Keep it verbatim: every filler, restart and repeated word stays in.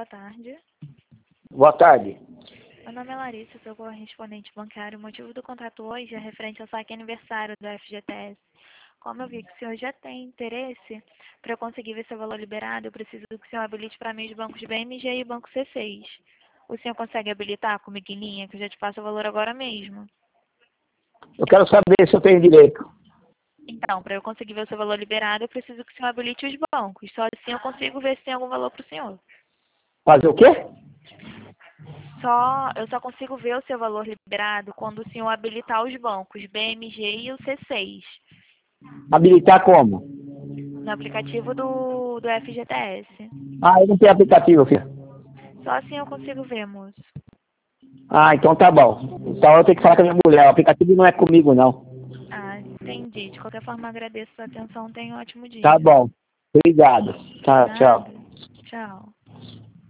tarde. Boa tarde. Meu nome é Larissa, sou correspondente bancário. O motivo do contato hoje é referente ao saque aniversário do F G T S. Como eu vi que o senhor já tem interesse, para eu conseguir ver seu valor liberado, eu preciso que o senhor habilite para mim os bancos B M G e o Banco C seis. O senhor consegue habilitar comigo em linha, que eu já te passo o valor agora mesmo? Eu quero saber se eu tenho direito. Então, para eu conseguir ver o seu valor liberado, eu preciso que o senhor habilite os bancos. Só assim eu consigo ver se tem algum valor para o senhor. Fazer o quê? Só, eu só consigo ver o seu valor liberado quando o senhor habilitar os bancos B M G e o C seis. Habilitar como? No aplicativo do, do F G T S. Ah, eu não tenho aplicativo, filho. Só assim eu consigo ver, moço. Ah, então tá bom. Então eu tenho que falar com a Ah, minha mulher. O aplicativo não é comigo, não. ah, entendi. De qualquer forma, agradeço a sua atenção. Tenha um ótimo Tá dia. bom. Obrigado. Tá, Nada. tchau. Tchau.